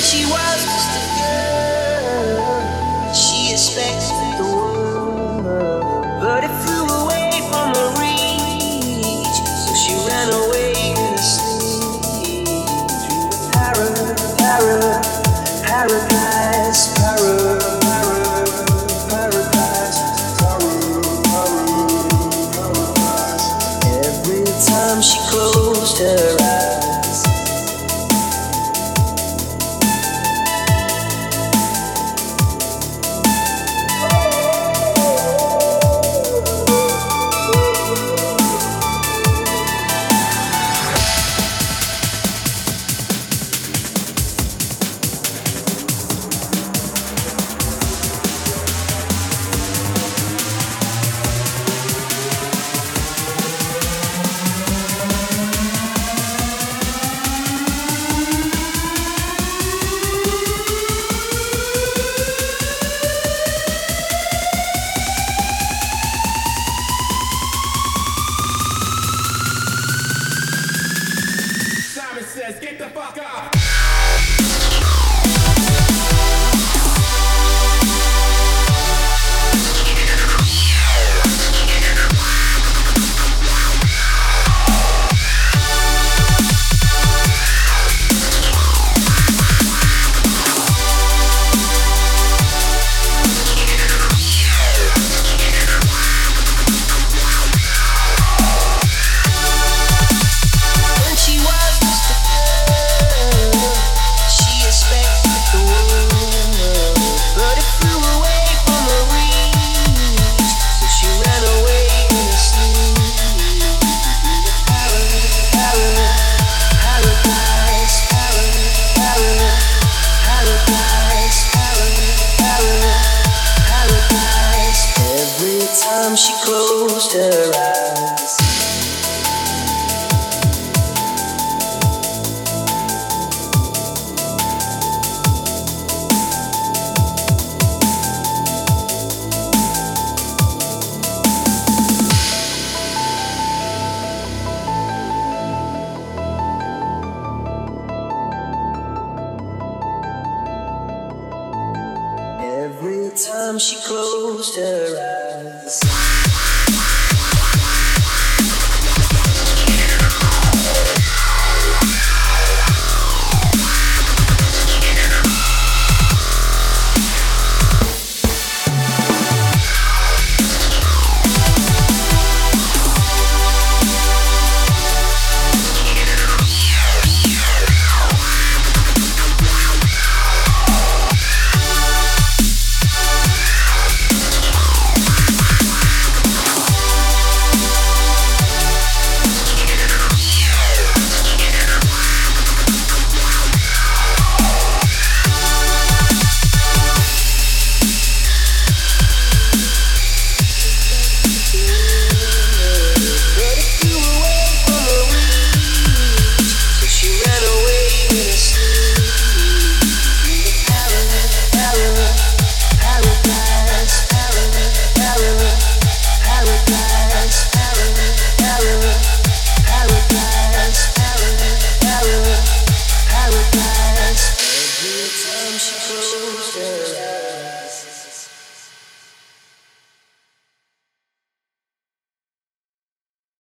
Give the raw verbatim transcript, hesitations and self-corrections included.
she was just a girl, she expected the world, but it flew away from her reach, so she ran away in a sleep to the para, para, paradise, para, para, paradise, para, para, paradise. Every time she closed her eyes, she closed her eyes. Every time she closed her eyes.